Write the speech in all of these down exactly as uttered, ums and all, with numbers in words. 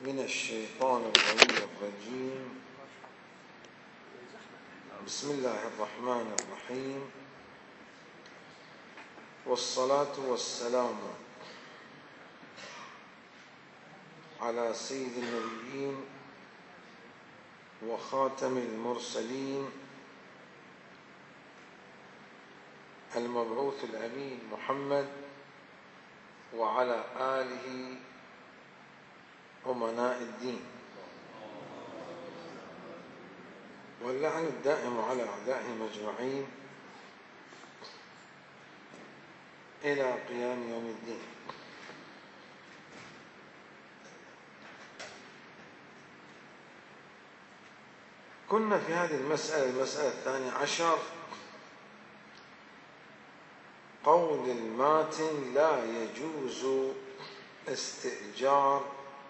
من الشيطان اللعين الرجيم. بسم الله الرحمن الرحيم، والصلاة والسلام على سيد النبيين وخاتم المرسلين المبعوث الأمين محمد وعلى آله أمناء الدين، واللعن الدائم على أعدائهم أجمعين إلى قيام يوم الدين. كنا في هذه المسألة المسألة الثانية عشر، قول الماتن: لا يجوز استئجار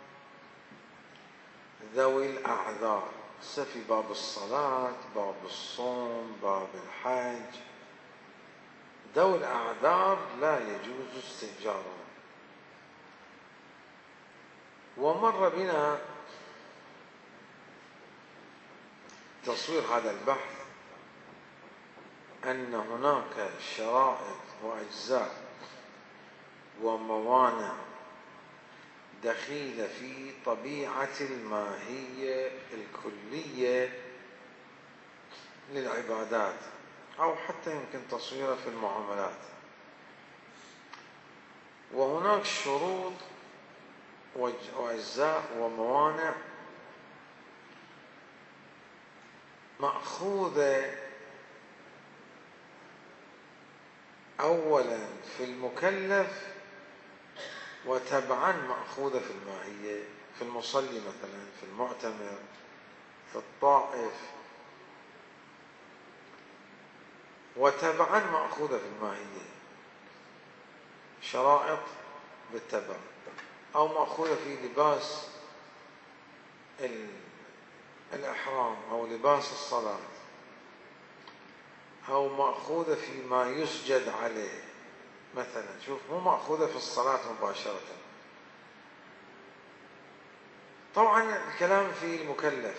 ذوي الأعذار. في باب الصلاة، باب الصوم، باب الحج، ذوي الأعذار لا يجوز استئجارهم. ومر بنا تصوير هذا البحث أن هناك شرائط وأجزاء وموانع دخيلة في طبيعة الماهية الكلية للعبادات، أو حتى يمكن تصويرها في المعاملات. وهناك شروط وأجزاء وموانع مأخوذة أولا في المكلف، وتبعا مأخوذة في الماهية، في المصلي مثلا، في المعتمر، في الطائف، وتبعا مأخوذة في الماهية، شرائط بالتبع، أو مأخوذة في لباس الإحرام أو لباس الصلاة، أو مأخوذة فيما يسجد عليه مثلا. شوف، مو مأخوذة في الصلاة مباشرة. طبعا الكلام في المكلف،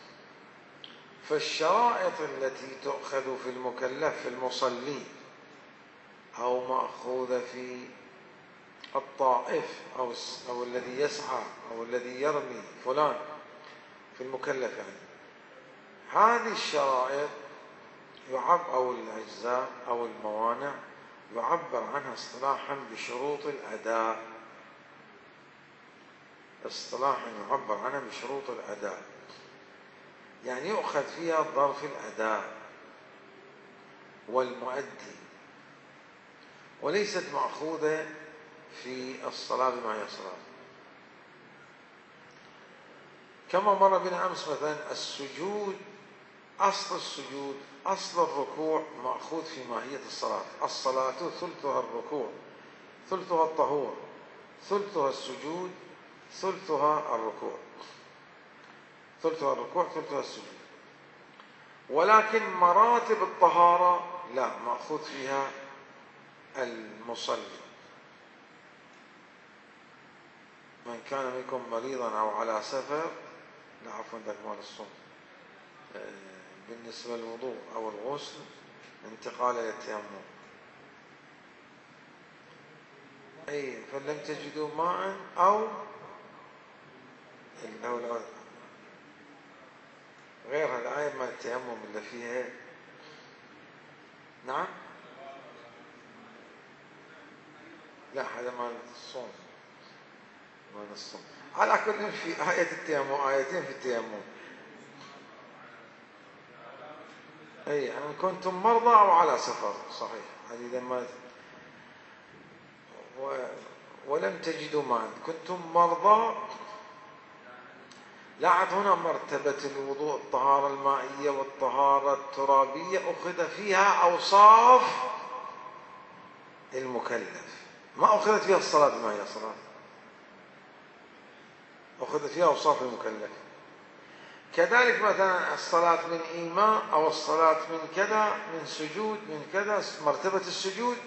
فالشرائط التي تؤخذ في المكلف في المصلي، أو مأخوذة في الطائف أو, أو الذي يسعى أو الذي يرمي فلان في المكلف، يعني هذه الشرائط يعبر، أو الأجزاء أو الموانع يعبر عنها اصطلاحا بشروط الأداء. اصطلاحا يعبر عنها بشروط الأداء، يعني يؤخذ فيها ظرف الأداء والمؤدي، وليست مأخوذة في الصلاة بما هي صلاة. كما مر بنا أمس مثلا السجود، أصل السجود، أصل الركوع مأخوذ في ماهية الصلاة. الصلاة ثلثها الركوع، ثلثها الطهور، ثلثها السجود، ثلثها الركوع، ثلثها الركوع ثلثها السجود. ولكن مراتب الطهارة لا، مأخوذ فيها المصلي. من كان منكم مريضا أو على سفر، لا عفوا ذاك مال الصوم، بالنسبة للوضوء أو الغسل، انتقال إلى التيمم. أي فلم تجدوا ماء، أو غير الآية مال التيمم اللي فيها. نعم، لا هذا مال الصوم، مال الصوم. على كل في آية التيمم، آيتين في التيمم. أي أن كنتم مرضى أو على سفر، صحيح. هذه ما و... ولم تجدوا ماء، كنتم مرضى. لاحظ هنا مرتبة الوضوء، الطهارة المائية والطهارة الترابية، أخذ فيها أوصاف المكلف، ما أخذت فيها الصلاة بما هي صلاة، أخذت فيها أوصاف المكلف. كذلك مثلا الصلاة من إيماء، أو الصلاة من كذا، من سجود، من كذا، مرتبة السجود،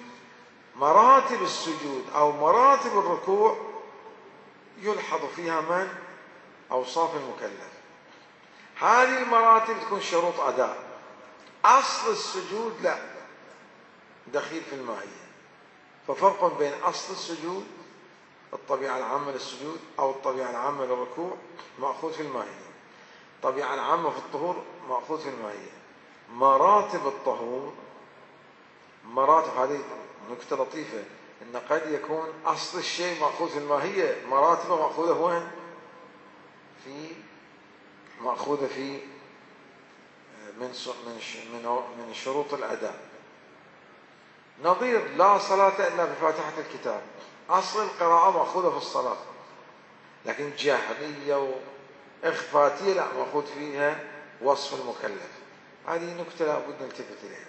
مراتب السجود أو مراتب الركوع يلحظ فيها من أوصاف المكلف. هذه المراتب تكون شروط أداء. أصل السجود لا، دخيل في الماهية. ففرق بين أصل السجود، الطبيعة العامة للسجود أو الطبيعة العامة للركوع، مأخوذ في الماهية. الطبيعة العامة في الطهور مأخوذ في الماهية. مراتب الطهور، مراتب، هذه نكتة لطيفة، إن قد يكون أصل الشيء مأخوذ في الماهية، مراتبه مأخوذة وين؟ في مأخوذة في من من من شروط الأداء. نظير لا صلاة إلا بفاتحة الكتاب، أصل القراءة مأخوذة في الصلاة، لكن جهرية وإخفاتية لا، مأخوذ فيها وصف المكلف. هذه نكتة لابد نلتفت إليها.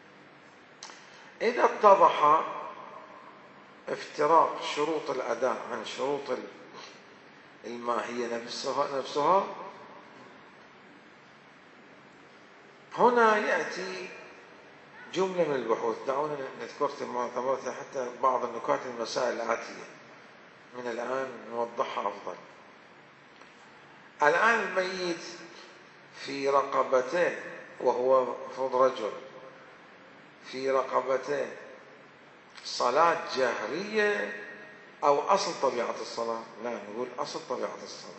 إذا اتضح افتراق شروط الأداء عن شروط الماهية نفسها نفسها هنا يأتي جملة من البحوث. دعونا نذكر معتبرتها حتى بعض النكات المسائل الآتية من الآن نوضحها أفضل. الآن الميت في رقبته، وهو مفروض رجل، في رقبته صلاة جهرية أو أصل طبيعة الصلاة؟ لا، نقول أصل طبيعة الصلاة.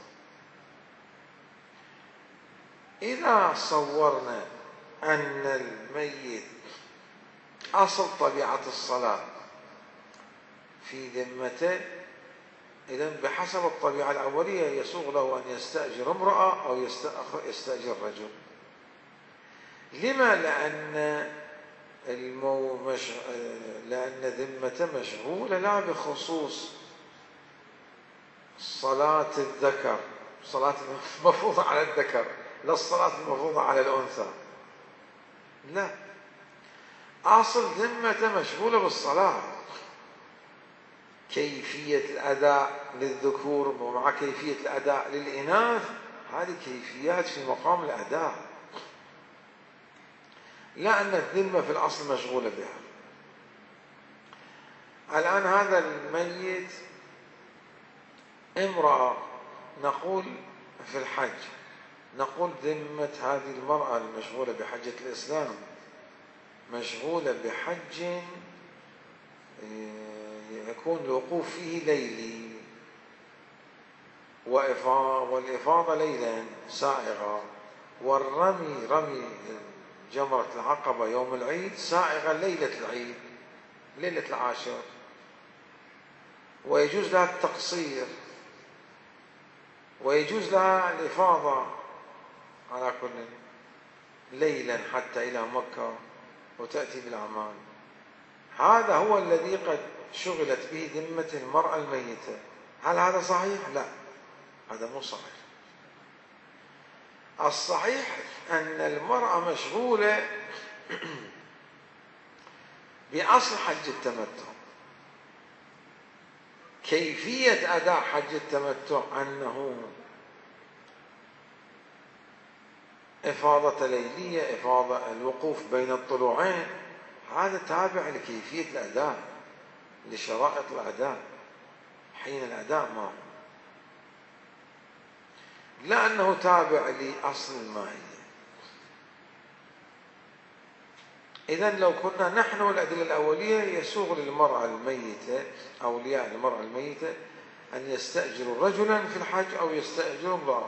إذا صورنا أن الميت أصل طبيعة الصلاة في ذمته، إذن بحسب الطبيعة الأولية يسوغ له أن يستأجر امرأة أو يستأجر رجل. لما؟ لأن المو مش... لأن ذمته مشغولة لا بخصوص صلاة الذكر، صلاة المفروضة على الذكر، لا الصلاة المفروضة على الأنثى، لا، أصل ذمته مشغولة بالصلاة. كيفية الأداء للذكور ومع كيفية الأداء للإناث، هذه كيفيات في مقام الأداء، لا أن الذمة في الأصل مشغولة بها. الآن هذا الميت امرأة، نقول في الحج، نقول ذمة هذه المرأة المشغولة بحجة الإسلام مشغولة بحج يكون الوقوف فيه ليلي والإفاضة ليلا سائغة، والرمي رمي جمرة العقبة يوم العيد سائغة ليلة العيد، ليلة العاشر، ويجوز لها التقصير، ويجوز لها الإفاضة على كل ليلا حتى إلى مكة وتأتي بالأعمال. هذا هو الذي قد شغلت به ذمة المرأة الميتة. هل هذا صحيح؟ لا، هذا مو صحيح. الصحيح أن المرأة مشغولة بأصل حج التمتع. كيفية أداء حج التمتع أنه إفاضة ليلية، إفاضة الوقوف بين الطلوعين، هذا تابع لكيفية الأداء، لشرائط الأداء حين الأداء، ما هو لا أنه تابع لأصل الماهية. إذن لو كنا نحن والأدلة الأولية يسوغ للمرأة الميتة، أولياء المرأة الميتة، أن يستأجروا رجلا في الحج أو يستأجروا امرأة.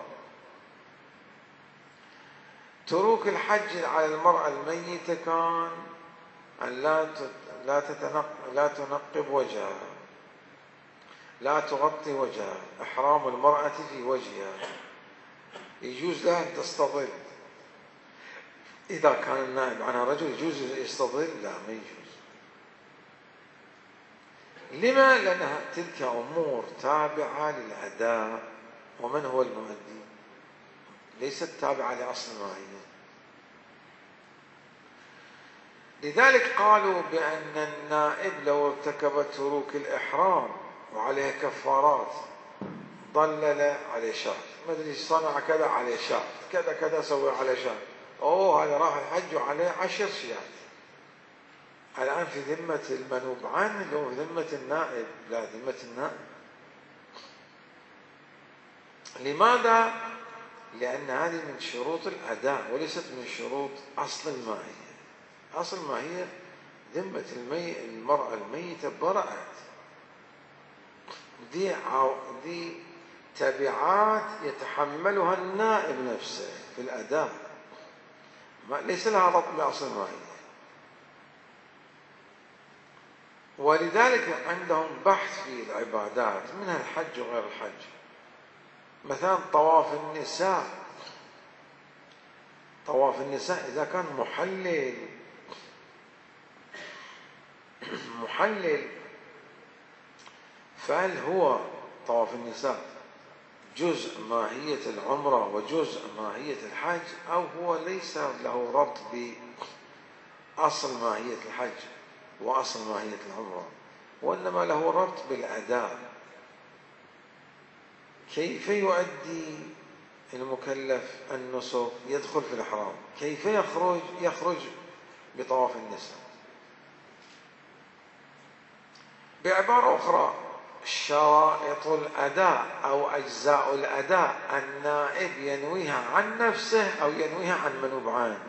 تروك الحج على المرأة الميتة كان أن لا لا تتنق لا تنقب وجهها، لا تغطي وجهها، إحرام المرأة في وجهها. يجوز لها أن تستظل. إذا كان النائب عنها رجل يجوز يستظل؟ لا، ما يجوز. لما؟ لأنها تلك أمور تابعة للأداء، ومن هو المؤدي؟ ليست تابعة لأصل الماهية. لذلك قالوا بأن النائب لو ارتكب تروك الإحرام وعليه كفارات، ضلل عليه شاة، ما أدري صنع كذا عليه شاة، كذا كذا سوي عليه شاة، أوه هذا راح الحج وعليه عشر شيات، الآن في ذمة المنوب عنه لو في ذمة النائب؟ لا، ذمة النائب. لماذا؟ لأن هذه من شروط الأداء وليست من شروط أصل الماهية. أصل الماهية ذمة المي... المرأة الميتة برأت، دي عو... دي تبعات يتحملها النائب نفسه في الأداء، ما ليس لها ربط بأصل الماهية. ولذلك عندهم بحث في العبادات منها الحج وغير الحج. مثلا طواف النساء، طواف النساء إذا كان محلل محلل فهل هو طواف النساء جزء ماهية العمرة وجزء ماهية الحج، أو هو ليس له ربط بأصل ماهية الحج وأصل ماهية العمرة، وإنما له ربط بالأداء؟ كيف يؤدي المكلف النسك؟ يدخل في الإحرام، كيف يخرج؟ يخرج بطواف النساء. بعبارة أخرى، شرائط الأداء أو أجزاء الأداء النائب ينويها عن نفسه أو ينويها عن منوب عنه.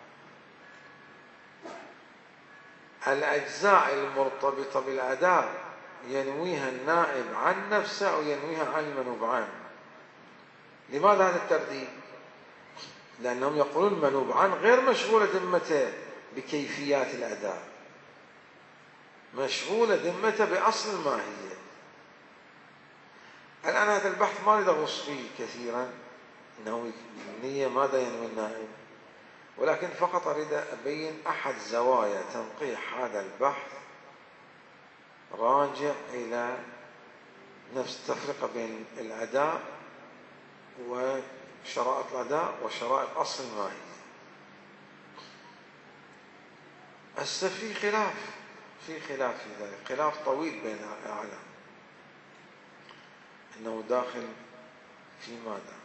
الأجزاء المرتبطة بالأداء ينويها النائب عن نفسه أو ينويها عن المنوب عنه. لماذا هذا الترديد؟ لأنهم يقولون المنوب عنه غير مشغولة ذمته بكيفيات الأداء، مشغولة ذمته بأصل الماهية. الآن هذا البحث ما أريد أغوص فيه كثيرا، إنه النية ماذا ينوي النائب، ولكن فقط أريد أبين أحد زوايا تنقيح هذا البحث راجع إلى نفس التفرقة بين الأداء وشرائط الأداء وشرائط أصل الماهية. هسه في خلاف في خلاف في ذلك، خلاف طويل بين العالم أنه داخل في ماذا؟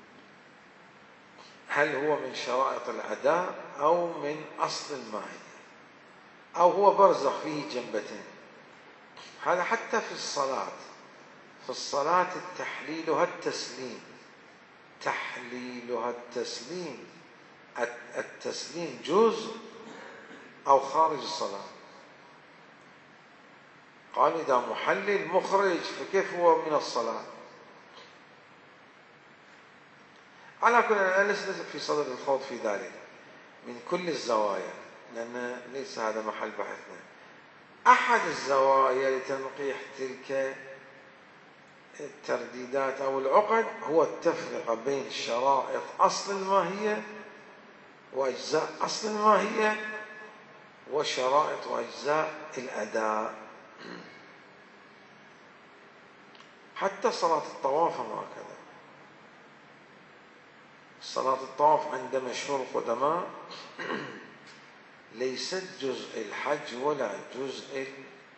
هل هو من شرائط الأداء أو من أصل الماهية، أو هو برزخ فيه جنبتين؟ هذا حتى في الصلاة، في الصلاة تحليلها التسليم، تحليلها التسليم، التسليم جزء أو خارج الصلاة. قال إذا محلل مخرج فكيف هو من الصلاة؟ على كل أنا لست في صدد الخوض في ذلك من كل الزوايا، لأن ليس هذا محل بحثنا. أحد الزوايا لتنقيح تلك الترديدات أو العقد هو التفرقة بين شرائط أصل الماهية وأجزاء أصل الماهية وشرائط وأجزاء الأداء. حتى صلاة الطواف هكذا. صلاة الطواف عند مشهور القدماء ليست جزء الحج ولا جزء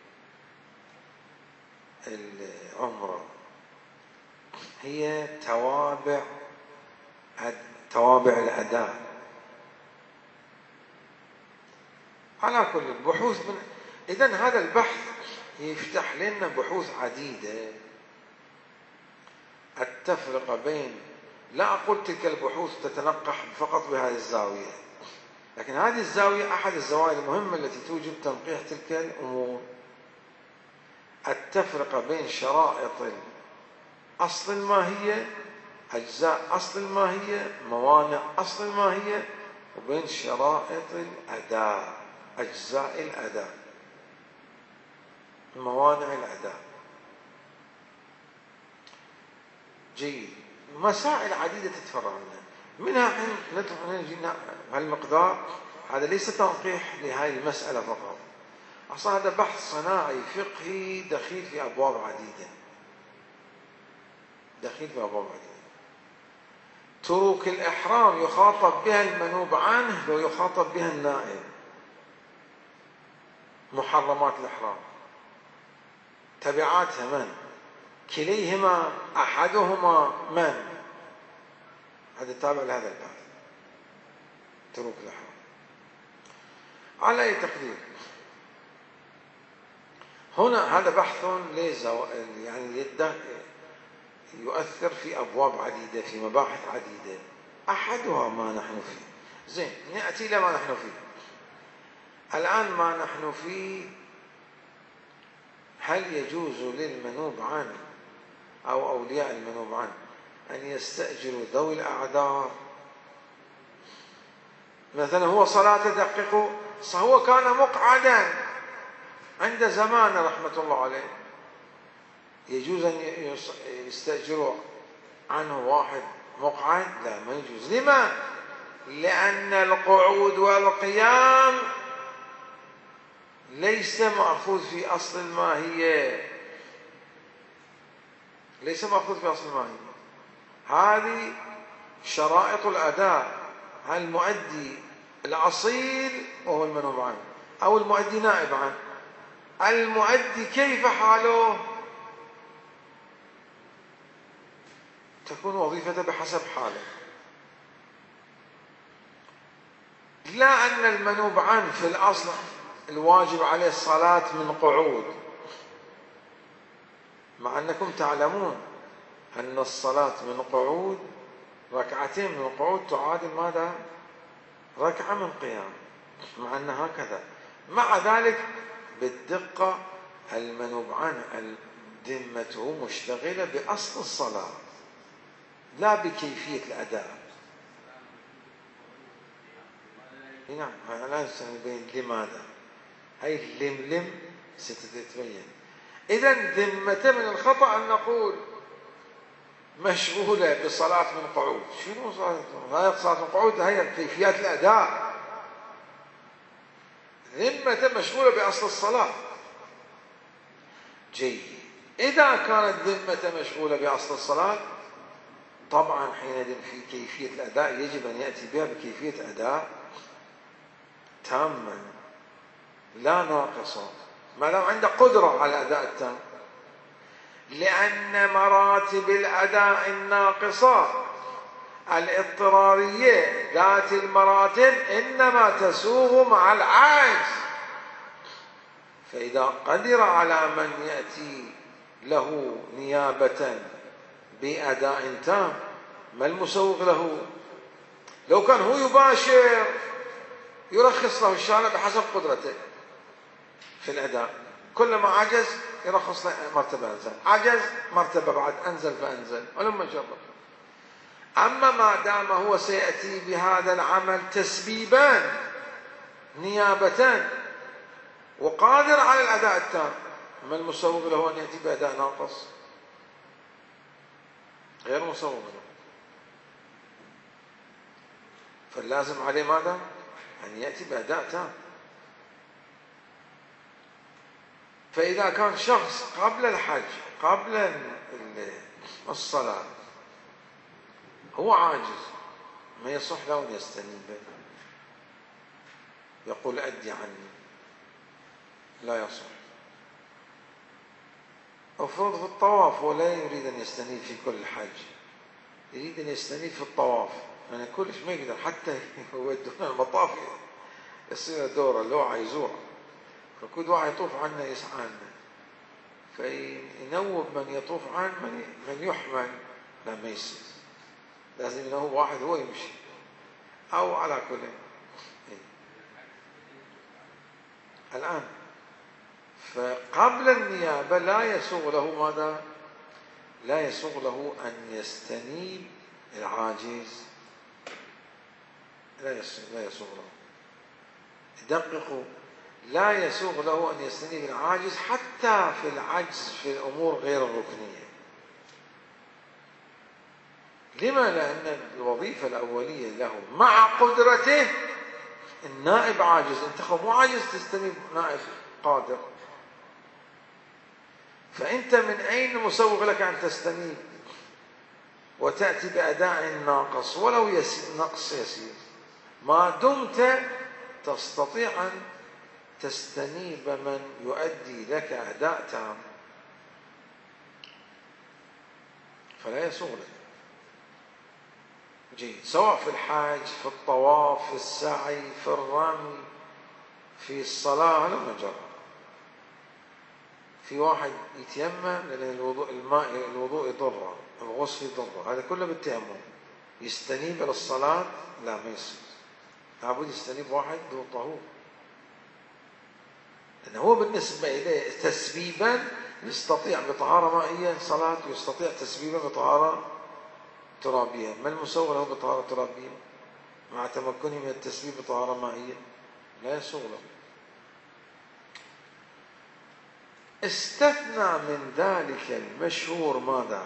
العمرة، هي توابع توابع الأداء. على كل البحوث من إذن هذا البحث يفتح لنا بحوث عديدة التفرقة بين، لا أقول تلك البحوث تتنقح فقط بهذه الزاوية، لكن هذه الزاوية أحد الزوايا المهمة التي توجب تنقيح تلك الأمور، التفرقة بين شرائط أصل الماهية، أجزاء أصل الماهية، موانع أصل الماهية، وبين شرائط الأداء، أجزاء الأداء، موانع الأداء. جيد. مسائل عديدة تتفرع منها، منها حين نجي هالمقدار هذا ليس تنقيح لهذه المسألة فقط، أصلا هذا بحث صناعي فقهي دخيل في أبواب عديدة، دخيل في أبواب عديدة. تروك الإحرام يخاطب بها المنوب عنه ويخاطب بها النائب. محرمات الإحرام تبعاتها من؟ كليهما أحدهما من؟ هذا تابع لهذا البحث، تروك الإحرام. على أي تقدير هنا هذا بحث ليس يعني يؤثر في أبواب عديدة، في مباحث عديدة، أحدها ما نحن فيه. زين، نأتي إلى ما نحن فيه الآن. ما نحن فيه، هل يجوز للمنوب عنه أو أولياء المنوب عنه أن يستأجروا ذوي الأعذار؟ مثلا هو صلاة تدقق، هو كان مقعدا عند زمان رحمة الله عليه، يجوز أن يستأجروا عنه واحد مقعد؟ لا، ما يجوز. لما؟ لأن القعود والقيام ليس مأخوذ في أصل الماهية، ليس مأخوذ في أصل الماهية. هذه شرائط الأداء. المؤدي الأصيل وهو المنوب عنه، أو المؤدي نائب عنه. المؤدي كيف حاله؟ تكون وظيفته بحسب حاله. لا أن المنوب عنه في الأصل الواجب عليه الصلاة من قعود، مع أنكم تعلمون أن الصلاة من قعود، ركعتين من قعود تعادل ماذا؟ ركعة من قيام، مع أن هكذا. مع ذلك بالدقة المنوب عنه ذمته مشتغلة بأصل الصلاة لا بكيفية الأداء. نعم، لا نبين لماذا، هاي اللملم ستتبين. إذن ذمته من الخطأ أن نقول مشغولة بصلاة من قعود. شنو صلاة؟ هاي صلاة من قعود هي كيفيات الأداء. ذمته مشغولة بأصل الصلاة. جيد. إذا كانت ذمته مشغولة بأصل الصلاة، طبعا حينئذ في كيفية الأداء يجب أن يأتي بها بكيفية أداء تاما لا ناقصة، ما دام عنده قدرة على الأداء التام. لأن مراتب الأداء الناقصة الاضطرارية ذات المراتب إنما تسوغ مع العجز. فإذا قدر على من يأتي له نيابة بأداء تام، ما المسوغ له؟ لو كان هو يباشر يرخص له الشارع بحسب قدرته في الأداء، كلما عجز يرخص له مرتبة أنزل، عجز مرتبة بعد أنزل فأنزل، ولما جرب. أما ما دام هو سيأتي بهذا العمل تسبيبا نيابة وقادر على الأداء التام، ما المسوغ له أن يأتي بأداء ناقص؟ غير مسوغ له. فاللازم عليه ماذا؟ أن يأتي بأداء تام. فإذا كان شخص قبل الحج، قبل الصلاة، هو عاجز، ما يصح له أن يستنيب، يقول أدي عني، لا يصح. أفرض في الطواف ولا يريد أن يستنيب في كل الحج، يريد أن يستنيب في الطواف، يعني كلش ما يقدر حتى يودون المطاف يصير دوره لوعة يزور، فكل واحد يطوف عنه يسعى عنه، فينوب من يطوف عنه من يحمل، لا ما يصير، لازم ينوب واحد هو يمشي، أو على كل. الآن فقبل النيابة لا يسوغ له ماذا؟ لا يسوغ له أن يستنيب العاجز، لا يسوغ له. دققوا، لا يسوغ له أن يستنيب العاجز حتى في العجز في الأمور غير الركنية. لما؟ لأن الوظيفة الأولية له مع قدرته، النائب عاجز، أنت مو عاجز تستنيب نائب قادر، فأنت من أين مسوغ لك أن تستنيب وتأتي بأداء ناقص ولو يسير، نقص يسير، ما دمت تستطيع أن تستنيب من يؤدي لك أداء تام، فلا يسوغ لك. جيد. سواء في الحج، في الطواف، في السعي، في الرمي، في الصلاة، لما جرى في واحد يتيمم لأن الوضوء الماء الوضوء يضره، الغسل يضره، هذا كله بالتيمم. يستنيب إلى الصلاة لا ما يصير، لابد يستنيب واحد ذو طهور، لأنه هو بالنسبة إليه تسبيبا يستطيع بطهارة مائية صلاة، ويستطيع تسبيبا بطهارة ترابية. ما المسوغ له بطهارة ترابية مع تمكنه من التسبيب بطهارة مائية؟ لا يسوغ له. استثنى من ذلك المشهور ماذا؟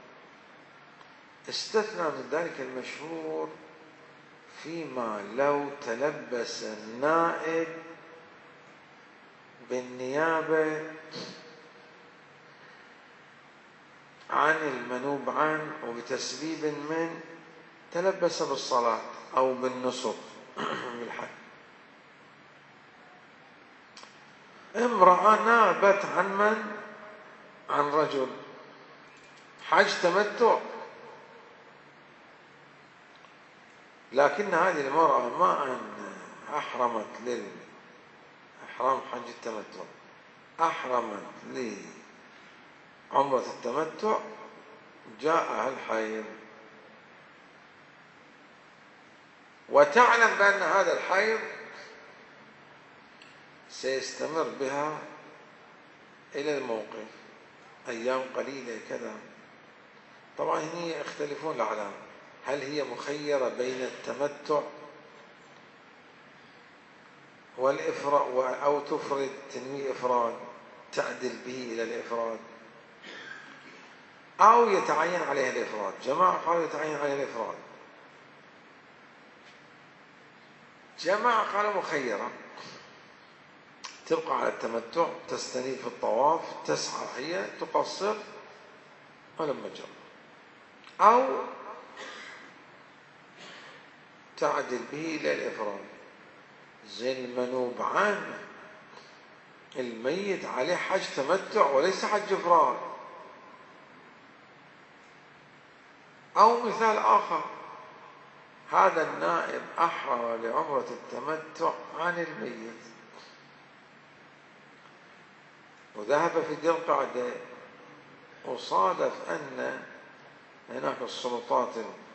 استثنى من ذلك المشهور فيما لو تلبس النائب بالنيابة عن المنوب عنه وبتسبيب من تلبس بالصلاة أو بالنسك بالحج. امرأة نابت عن من؟ عن رجل، حج تمتع، لكن هذه المرأة ما أن أحرمت للإحرام حج التمتع، أحرمت لعمرة التمتع، جاءها الحيض وتعلم بأن هذا الحيض سيستمر بها إلى الموقف أيام قليلة كذا. طبعا هنا يختلفون العلماء، هل هي مخيرة بين التمتع والإفراد أو تفرد تنوي إفراد تعدل به إلى الإفراد، أو يتعين عليها الإفراد؟ جماعة قالوا يتعين عليها الإفراد، جماعة قالوا مخيرة، تبقى على التمتع، تستنيب في الطواف، تسعى هي، تقصر ولما جاء، أو تعدل به إلى الإفراد. زين المنوب عنه الميت عليه حج تمتع وليس حج إفراد. أو مثال آخر، هذا النائب أحرم لعمرة التمتع عن الميت وذهب في ذي القعدة، وصادف أن هناك السلطات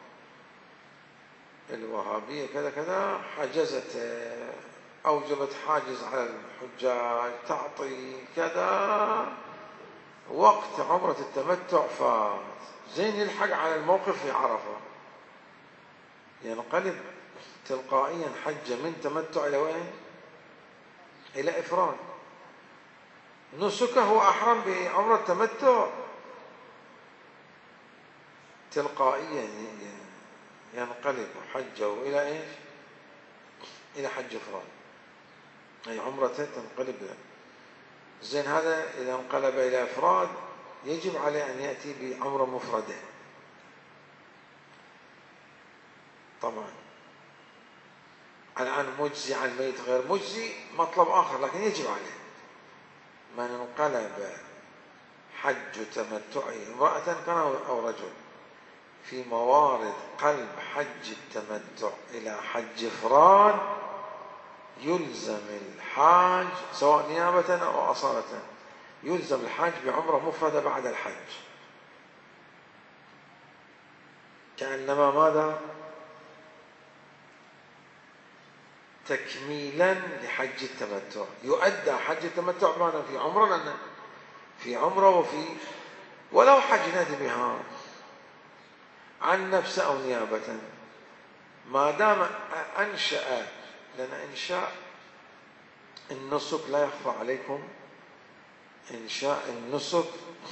الوهابية كذا كذا حجزت، أوجبت حاجز على الحجاج، تعطي كذا، وقت عمرة التمتع فات، زين يلحق على الموقف في عرفة، ينقلب تلقائيا حجة من تمتع إلى وين؟ إلى إفراد. نسكه هو أحرم بعمرة التمتع، تلقائيا ينقلب حجه إلى إيش؟ إلى حج إفراد، أي عمرته تنقلب له. زين هذا إذا انقلب إلى إفراد يجب عليه أن يأتي بعمرة مفردة. طبعا الآن مجزي عن الميت غير مجزي مطلب آخر، لكن يجب عليه. من انقلب حج تمتعه امرأة كان أو رجل في موارد قلب حج التمتع إلى حج إفراد يلزم الحاج سواء نيابة أو أصالة، يلزم الحاج بعمرة مفردة بعد الحج، كأنما ماذا؟ تكميلا لحج التمتع. يؤدى حج التمتع معنا في عمرة، لأن في عمرة وفي ولو حج ندبها عن نفسه أو نيابة، ما دام أنشأ، لأن إنشاء النسك لا يخفى عليكم، إنشاء النسك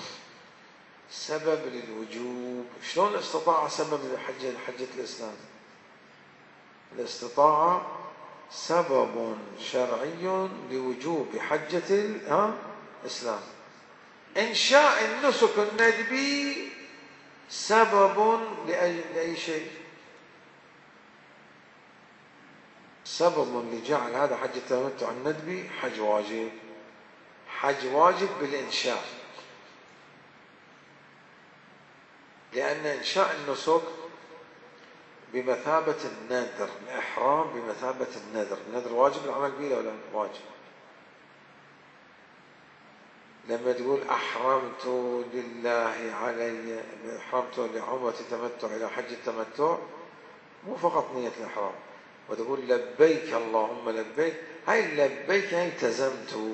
سبب للوجوب. شلون الاستطاعة سبب لحجة حجة الإسلام؟ الاستطاعة سبب شرعي لوجوب حجة الإسلام. إنشاء النسك الندبي سبب لأي, لأي شيء، سبب لجعل هذا حج التمتع الندبي حج واجب، حج واجب بالإنشاء، لأن إنشاء النسك بمثابة النذر، الإحرام بمثابة النذر، النذر واجب العمل به ولا واجب؟ لما تقول أحرمت لله علي، أحرمت لعمرة التمتع إلى حج التمتع، مو فقط نية الإحرام، وتقول لبيك اللهم لبيك، هاي لبيك هاي التزمت.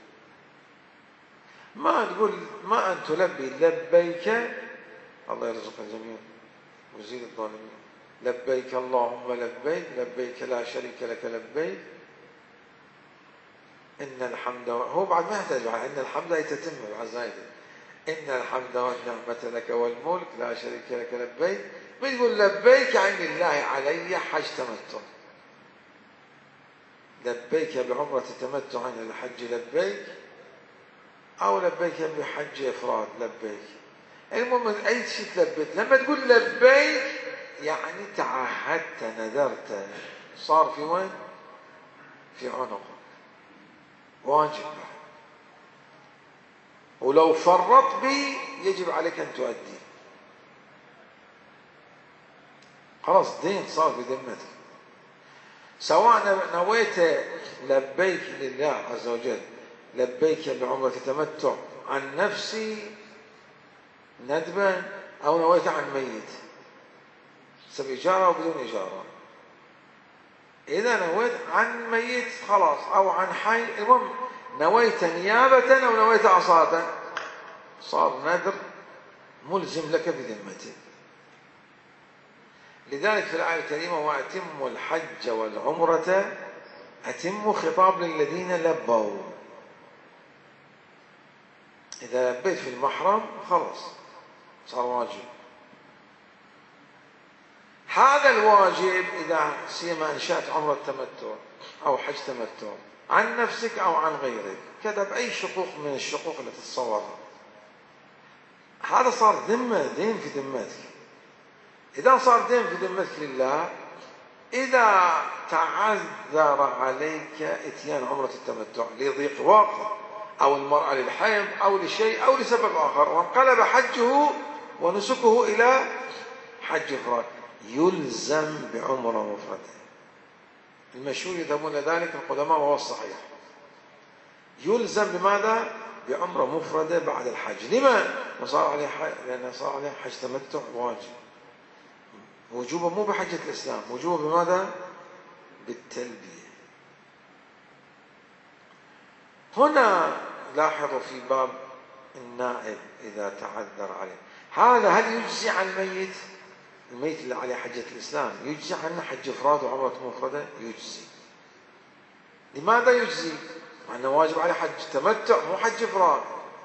ما تقول ما أن تلبي لبيك، الله يرزق الجميع ويزيد الظالمين، لبيك اللهم لبيك، لبيك لا شريك لك لبيك، إن الحمد، هو بعد ما يحتاج إن الحمد هي تتم بعد زايدة، إن الحمد والنعمة لك والملك لا شريك لك لبيك. بيقول لبيك عن الله علي حج تمتع، لبيك بعمرة التمتع عن الحج لبيك، أو لبيك بحج إفراد لبيك. المهم أي شيء تلبيت، لما تقول لبيك يعني تعهدت نذرت، صار في وين؟ في عنقك، واجب، ولو فرط بي يجب عليك أن تؤدي، خلاص دين صار بذمتك. سواء نويت لبيك لله عز وجل، لبيك بعمرة التمتع عن نفسي ندبا، أو نويت عن ميت سب إجارة وبدون إجارة. إذا نويت عن ميت خلاص، أو عن حي، المهم نويت نيابة أو نويت أصالة، صار نذر ملزم لك بذمتك. لذلك في الآية الكريمة وأتموا الحج والعمرة، أتموا خطاب للذين لبوا، إذا لبيت في المحرم خلاص صار واجب. هذا الواجب إذا سيما أنشأت عمرة تمتع أو حج تمتع عن نفسك أو عن غيرك، كذا بأي شقوق من الشقوق التي تتصورها، هذا صار ذمة، دين في ذمتك. إذا صار دين في ذمتك لله، إذا تعذر عليك إتيان عمرة التمتع لضيق وقت، أو المرأة للحيض، أو لشيء، أو لسبب آخر، وانقلب حجه ونسكه إلى حج إفراد، يلزم بعمرة مفردة. المشهور يذهبون ذلك القدماء وهو الصحيح، يلزم بماذا؟ بعمرة مفردة بعد الحج. لما؟ صار عليه حج، لأنه صار عليه حج تمتع واجب، وجوبه مو بحجة الإسلام، وجوبه بماذا؟ بالتلبية. هنا لاحظوا في باب النائب إذا تعذر عليه، هذا هل يجزي عن الميت؟ الميت اللي عليه حجة الإسلام يجزي عنه حج إفراد وعمرة مفردة؟ يجزي. لماذا يجزي؟ مع أنه واجب عليه حج تمتع مو حج إفراد.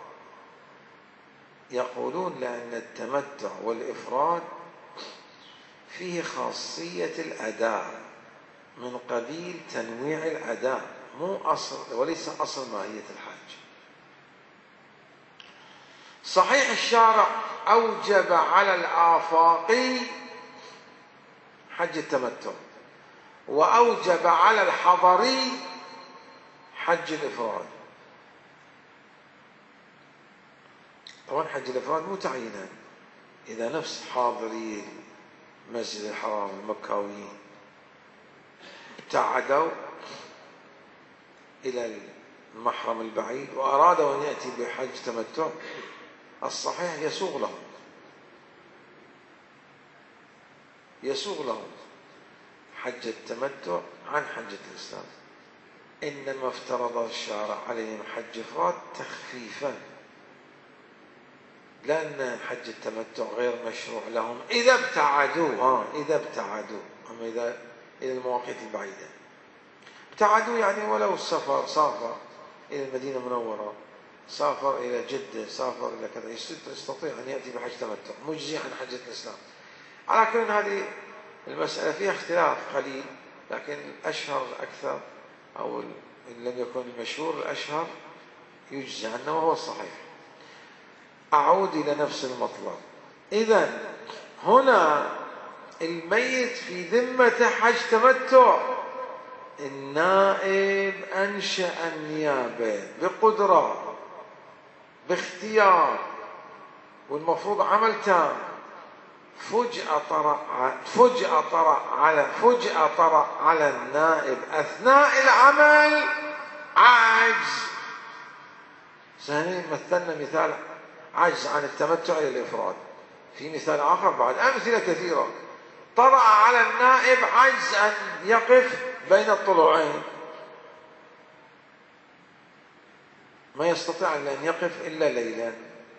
يقولون لأن التمتع والإفراد فيه خاصية الأداء من قبيل تنويع الأداء، مو أصل وليس أصل ماهية الحج. صحيح الشارع أوجب على الآفاقي حج التمتع، وأوجب على الحضري حج الإفراد. طبعا حج الإفراد مو تعيينا، إذا نفس حاضري المسجد الحرام المكاويين ابتعدوا إلى المحرم البعيد وأرادوا أن يأتي بحج تمتع، الصحيح يسوغ لهم، يسوغ لهم حج التمتع عن حجة الإسلام، إنما افترض الشارع عليهم حج إفراد تخفيفا، لأن حج التمتع غير مشروع لهم إذا ابتعدوا، ها إذا ابتعدوا، أما إذا إلى المواقيت البعيدة ابتعدوا يعني ولو السفر، سافر إلى المدينة المنورة، سافر إلى جدة، سافر إلى كذا، يستطيع أن يأتي بحج تمتع مجزي عن حجة الإسلام. على كل هذه المسألة فيها اختلاف قليل، لكن الأشهر الأكثر أو إن لم يكن المشهور الأشهر يجزي عنه وهو الصحيح. أعود إلى نفس المطلب. إذن هنا الميت في ذمة حج تمتع، النائب أنشأ النيابة بقدرة باختيار، والمفروض عمل تام، فجأة طرأ فجأة طرأ على فجأة طرأ على النائب أثناء العمل عجز، هنا مثلنا مثال عجز عن التمتع إلى الإفراد. في مثال آخر بعد، أمثلة كثيرة. طرأ على النائب عجز أن يقف بين الطلوعين، ما يستطيع أن يقف إلا ليلا،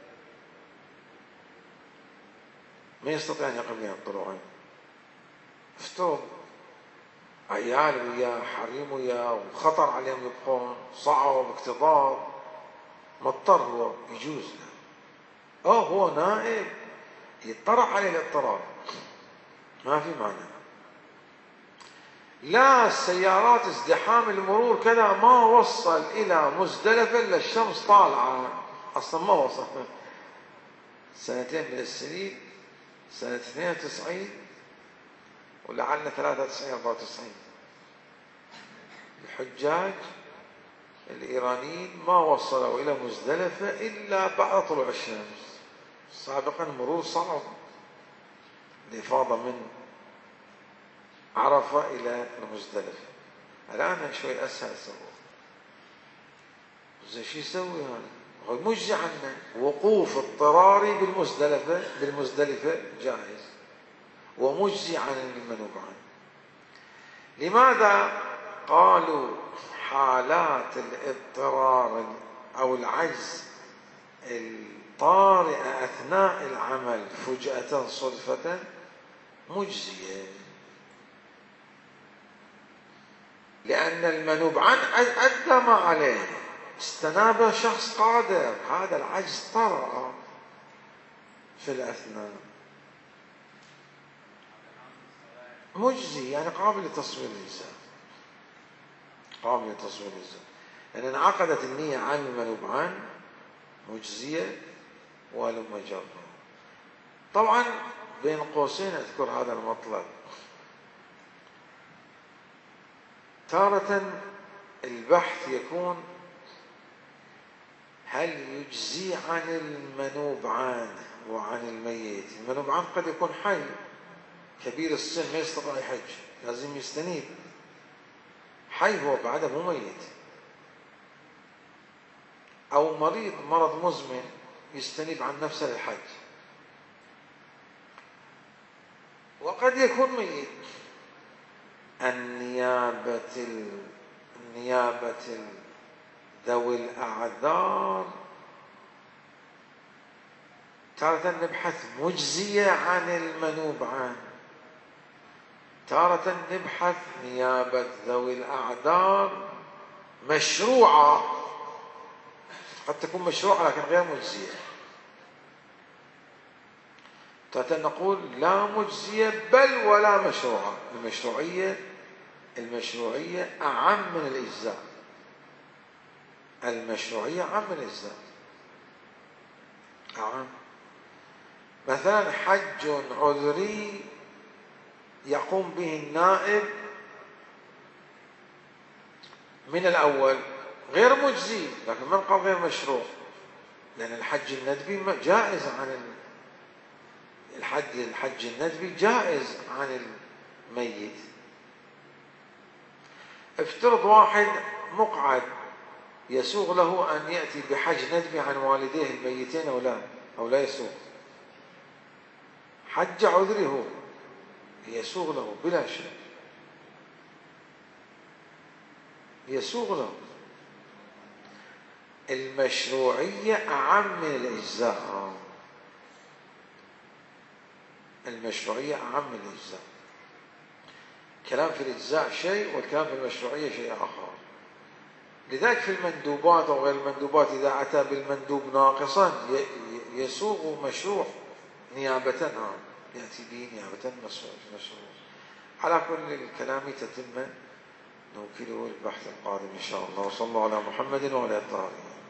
ما يستطيع أن يقف بين الطلوعين. افترض عيال وياه، حريم وياه، وخطر عليهم يبقون، صعب اكتظاظ، مضطر هو، يجوز له. أو هو نائب يطرح عليه الاضطرار، ما في معنى. لا السيارات ازدحام المرور كذا، ما وصل إلى مزدلفة إلا الشمس طالعة، أصلا ما وصل. سنتين من السنين، سنة اثنين وتسعين ولعلنا ثلاثة وتسعين أربعة وتسعين، الحجاج الإيرانيين ما وصلوا إلى مزدلفة إلا بعد طلوع الشمس. سابقا مرور صعب، الإفاضة من عرفة إلى المزدلفة. الآن شوي أسهل سووا. زين شو يسوي هذا؟ هو مجزي عنا، وقوف اضطراري بالمزدلفة بالمزدلفة جائز، ومجزي عن المنوب عنه. لماذا قالوا حالات الاضطرار أو العجز الطارئة أثناء العمل فجأة صدفة مجزية؟ لأن المنوب عنه أدى ما عليه، استناب شخص قادر، هذا العجز طرأ في الأثناء مجزي، يعني قابل لتصوير الإنسان، قابل لتصوير الإنسان. يعني انعقدت النية عن المنوب عنه مجزية ولما جرى. طبعا بين قوسين أذكر هذا المطلب، تارة البحث يكون هل يجزي عن المنوب عنه وعن الميت. المنوب عنه قد يكون حي كبير السن ما يستطيع يحج، لازم يستنيب، حي هو بعده مو ميت، أو مريض مرض مزمن يستنيب عن نفسه للحج، وقد يكون ميت. النيابة النيابة ذوي الأعذار تارة نبحث مجزية عن المنوب عنه، تارة نبحث نيابة ذوي الأعذار مشروعة، قد تكون مشروعة لكن غير مجزية. تارة نقول لا مجزية بل ولا مشروعة. المشروعية المشروعية أعم من الإجزاء، المشروعية أعم من الإجزاء، أعم. مثلا حج عذري يقوم به النائب من الأول غير مجزي، لكن من قال غير مشروع، لأن الحج الندبي جائز عن الحج الحج الندبي جائز عن الميت. افترض واحد مقعد يسوغ له أن يأتي بحج ندبي عن والديه الميتين أو لا أو لا يسوغ، حج عذري هو يسوغ له بلا شك، يسوغ له. المشروعية أعم من الإجزاء، المشروعية أعم من الإجزاء. كلام في الإجزاء شيء والكلام في المشروعية شيء آخر. لذلك في المندوبات أو غير المندوبات إذا أتى بالمندوب ناقصا يسوغ مشروع نيابة، يأتي به نيابة مشروع. على كل الكلام تتم نوكله البحث القادم إن شاء الله. وصلى الله على محمد وعلى آله.